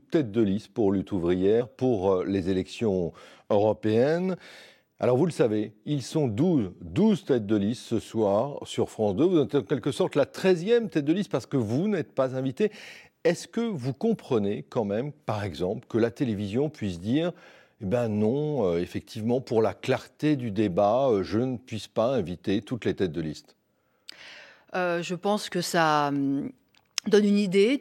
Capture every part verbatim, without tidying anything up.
tête de liste pour Lutte ouvrière pour les élections européennes. Alors vous le savez, ils sont douze, douze têtes de liste ce soir sur France deux. Vous êtes en quelque sorte la treizième tête de liste parce que vous n'êtes pas invité. Est-ce que vous comprenez quand même, par exemple, que la télévision puisse dire eh bien non, euh, effectivement, pour la clarté du débat, euh, je ne puisse pas inviter toutes les têtes de liste? Euh, je pense que ça hum, donne une idée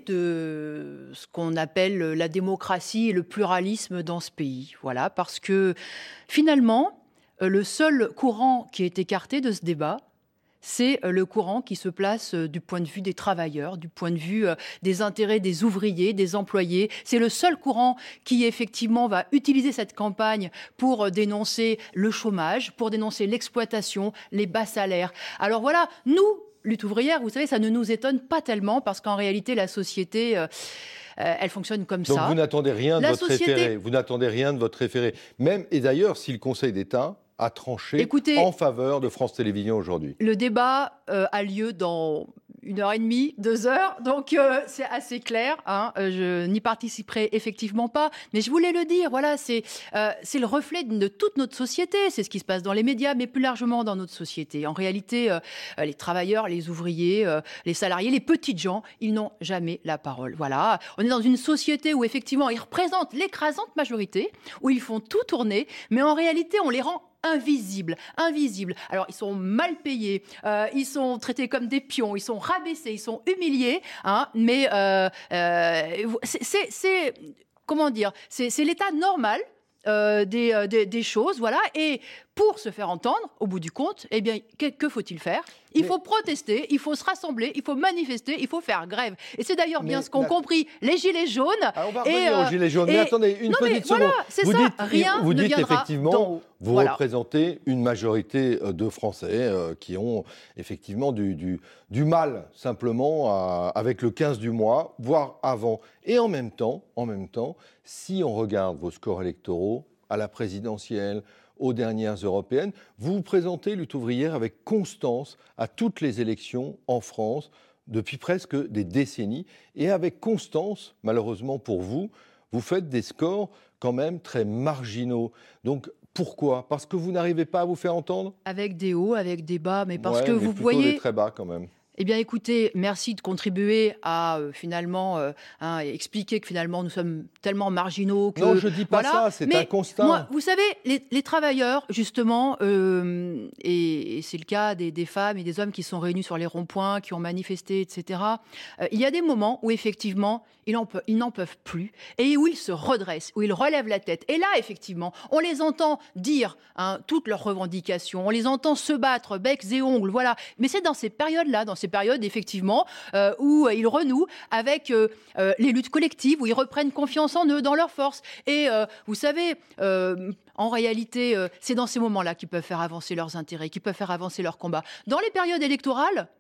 de ce qu'on appelle la démocratie et le pluralisme dans ce pays. Voilà, parce que finalement, euh, le seul courant qui est écarté de ce débat, c'est euh, le courant qui se place euh, du point de vue des travailleurs, du point de vue euh, des intérêts des ouvriers, des employés. C'est le seul courant qui, effectivement, va utiliser cette campagne pour euh, dénoncer le chômage, pour dénoncer l'exploitation, les bas salaires. Alors voilà, nous, Lutte ouvrière, vous savez, ça ne nous étonne pas tellement parce qu'en réalité, la société, euh, euh, elle fonctionne comme Donc ça. vous n'attendez rien de La votre société... référé. Vous n'attendez rien de votre référé. Même, et d'ailleurs, si le Conseil d'État a tranché Écoutez, en faveur de France Télévisions aujourd'hui. Le débat euh, a lieu dans une heure et demie, deux heures, donc euh, c'est assez clair. Hein, euh, je n'y participerai effectivement pas, mais je voulais le dire. Voilà, c'est euh, c'est le reflet de toute notre société. C'est ce qui se passe dans les médias, mais plus largement dans notre société. En réalité, euh, les travailleurs, les ouvriers, euh, les salariés, les petites gens, ils n'ont jamais la parole. Voilà, on est dans une société où effectivement ils représentent l'écrasante majorité, où ils font tout tourner, mais en réalité, on les rend invisibles, invisibles. Alors, ils sont mal payés, euh, ils sont traités comme des pions, ils sont rabaissés, ils sont humiliés, hein, mais euh, euh, c'est, c'est, c'est, comment dire, c'est, c'est l'état normal euh, des, euh, des, des choses, voilà, et pour se faire entendre, au bout du compte, eh bien, que, que faut-il faire? Il mais... faut protester, il faut se rassembler, il faut manifester, il faut faire grève. Et c'est d'ailleurs mais bien ce qu'ont compris les Gilets jaunes. Alors on va et, revenir euh, aux Gilets jaunes. et... Mais attendez, une non, petite mais seconde. Voilà, c'est vous ça, dites, rien vous ne dites viendra effectivement, d'en haut. vous Voilà. représentez une majorité de Français euh, qui ont effectivement du, du, du mal simplement à, avec le quinze du mois, voire avant. Et en même temps, en même temps, si on regarde vos scores électoraux à la présidentielle, aux dernières européennes, vous vous présentez, Lutte ouvrière, avec constance à toutes les élections en France depuis presque des décennies. Et avec constance, malheureusement pour vous, vous faites des scores quand même très marginaux. Donc pourquoi? Parce que vous n'arrivez pas à vous faire entendre? Avec des hauts, avec des bas, mais parce Ouais, que mais vous plutôt des voyez... très bas quand même. Eh bien, écoutez, merci de contribuer à euh, finalement euh, hein, expliquer que finalement nous sommes tellement marginaux que Non, je dis pas voilà. ça, c'est Mais un constat. moi, vous savez, les, les travailleurs, justement, euh, et, et c'est le cas des, des femmes et des hommes qui sont réunis sur les ronds-points, qui ont manifesté, et cetera. Euh, il y a des moments où effectivement ils n'en peuvent, ils n'en peuvent plus et où ils se redressent, où ils relèvent la tête. Et là, effectivement, on les entend dire hein, toutes leurs revendications, on les entend se battre becs et ongles, voilà. Mais c'est dans ces périodes-là, dans ces périodes, effectivement, euh, où euh, ils renouent avec euh, euh, les luttes collectives, où ils reprennent confiance en eux, dans leur force. Et euh, vous savez, euh, en réalité, euh, c'est dans ces moments-là qu'ils peuvent faire avancer leurs intérêts, qu'ils peuvent faire avancer leurs combats. Dans les périodes électorales,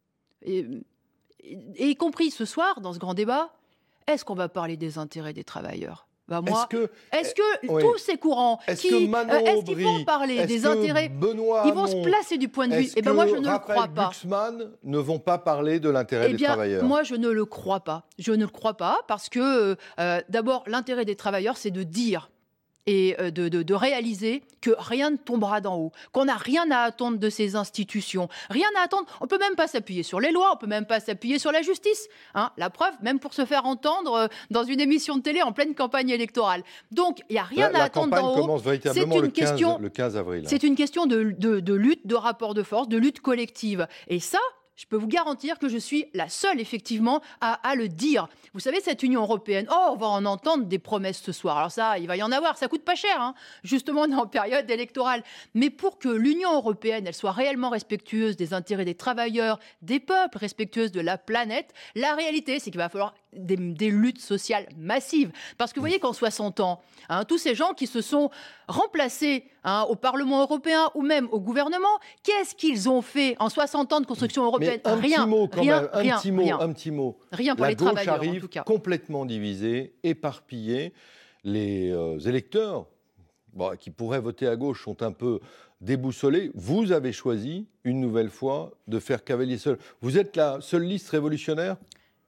et, et y compris ce soir, dans ce grand débat, est-ce qu'on va parler des intérêts des travailleurs? Bah moi, Est-ce que, est-ce que oui. tous ces courants, est-ce qui, que euh, Manon est-ce qu'ils vont Aubry, parler des intérêts, Benoît ils vont Hamon, se placer du point de vue? est-ce Eh ben moi, je que ne le Raphaël crois pas. Glucksmann ne vont pas parler de l'intérêt Eh des bien, travailleurs? moi, je ne le crois pas. Je ne le crois pas parce que, euh, d'abord, l'intérêt des travailleurs, c'est de dire et de, de, de réaliser que rien ne tombera d'en haut, qu'on n'a rien à attendre de ces institutions, rien à attendre. On ne peut même pas s'appuyer sur les lois, on ne peut même pas s'appuyer sur la justice. Hein. La preuve, même pour se faire entendre dans une émission de télé en pleine campagne électorale. Donc, il n'y a rien la, à la attendre d'en haut. La campagne commence véritablement une le, quinze, question, le quinze avril. C'est une question de, de, de lutte, de rapport de force, de lutte collective. Et ça, je peux vous garantir que je suis la seule, effectivement, à, à le dire. Vous savez, cette Union européenne, oh, on va en entendre des promesses ce soir. Alors ça, il va y en avoir, ça coûte pas cher, hein. Justement, on est en période électorale. Mais pour que l'Union européenne, elle soit réellement respectueuse des intérêts des travailleurs, des peuples, respectueuse de la planète, la réalité, c'est qu'il va falloir des, des luttes sociales massives. Parce que vous voyez qu'en soixante ans, hein, tous ces gens qui se sont remplacés hein, au Parlement européen ou même au gouvernement, qu'est-ce qu'ils ont fait en soixante ans de construction européenne? Mais un Rien, petit mot quand rien, même, un rien, petit mot, rien. un petit mot. Rien pour La les gauche travailleurs, arrive en tout cas. complètement divisée, éparpillée. Les euh, électeurs bon, qui pourraient voter à gauche sont un peu déboussolés. Vous avez choisi, une nouvelle fois, de faire cavalier seul. Vous êtes la seule liste révolutionnaire?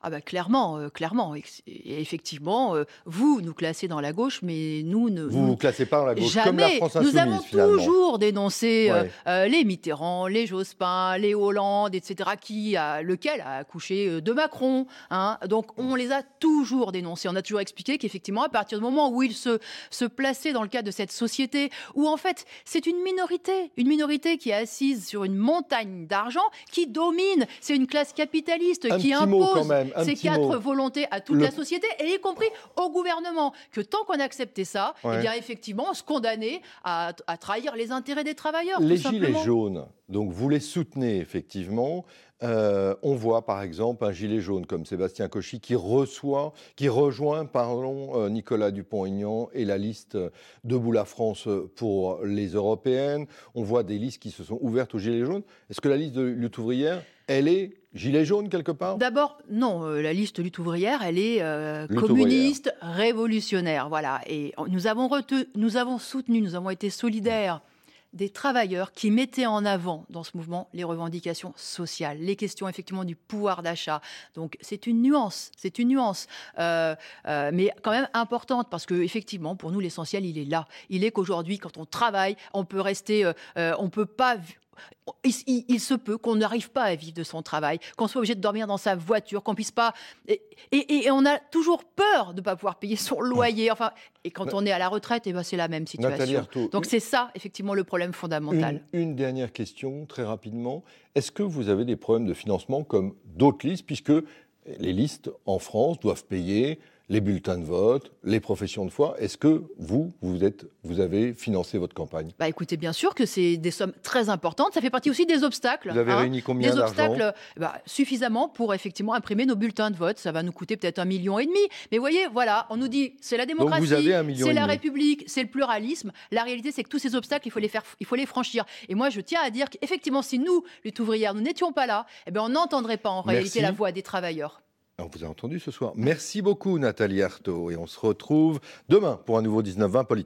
Ah bah clairement, euh, clairement. Et effectivement, euh, vous nous classez dans la gauche, mais nous ne vous vous classez pas dans la gauche, jamais. comme la France insoumise, nous avons finalement. toujours dénoncé Ouais. euh, euh, les Mitterrand, les Jospin, les Hollande, et cetera, qui a, lequel a accouché de Macron. Hein. Donc on les a toujours dénoncés. On a toujours expliqué qu'effectivement, à partir du moment où ils se, se plaçaient dans le cadre de cette société, où en fait c'est une minorité, une minorité qui est assise sur une montagne d'argent, qui domine. C'est une classe capitaliste Un qui petit mot quand impose même, un ces petit quatre mot. volontés à toute Le- la société, et y compris au gouvernement. Que tant qu'on acceptait ça, Ouais. eh bien effectivement, on se condamnait à, à trahir les intérêts des travailleurs. Les tout gilets simplement. jaunes, donc vous les soutenez effectivement. Euh, on voit par exemple un gilet jaune comme Sébastien Cauchy qui reçoit, qui rejoint, pardon, euh, Nicolas Dupont-Aignan et la liste Debout la France pour les européennes. On voit des listes qui se sont ouvertes aux gilets jaunes. Est-ce que la liste de lutte ouvrière, elle est gilet jaune quelque part? D'abord, non, euh, la liste lutte ouvrière, elle est euh, Lutte communiste, révolutionnaire, voilà. Et nous avons, rete- nous avons soutenu, nous avons été solidaires des travailleurs qui mettaient en avant dans ce mouvement les revendications sociales, les questions effectivement du pouvoir d'achat. Donc c'est une nuance, c'est une nuance, euh, euh, mais quand même importante parce que effectivement pour nous l'essentiel il est là. Il est qu'aujourd'hui quand on travaille, on peut rester, euh, euh, on peut pas. Il, il, il se peut qu'on n'arrive pas à vivre de son travail, qu'on soit obligé de dormir dans sa voiture, qu'on puisse pas. Et, et, et on a toujours peur de ne pas pouvoir payer son loyer. Enfin, et quand on est à la retraite, eh ben c'est la même Nathalie situation. Arthaud, Donc c'est ça, effectivement, le problème fondamental. Une, une dernière question, très rapidement. Est-ce que vous avez des problèmes de financement comme d'autres listes, puisque les listes en France doivent payer les bulletins de vote, les professions de foi? Est-ce que vous, vous, êtes, vous avez financé votre campagne? Bah écoutez, bien sûr que c'est des sommes très importantes. Ça fait partie aussi des obstacles. Vous avez hein, réuni combien Des d'argent? obstacles bah, suffisamment pour effectivement imprimer nos bulletins de vote. Ça va nous coûter peut-être un million et demi. Mais vous voyez, voilà, on nous dit c'est la démocratie, Donc vous avez un million c'est et la demi. République, c'est le pluralisme. La réalité, c'est que tous ces obstacles, il faut les faire, il faut les franchir. Et moi, je tiens à dire qu'effectivement, si nous, lutte ouvrière, nous n'étions pas là, eh bien, on n'entendrait pas en réalité Merci. la voix des travailleurs. On vous a entendu ce soir. Merci beaucoup Nathalie Arthaud et on se retrouve demain pour un nouveau dix-neuf vingt Politique.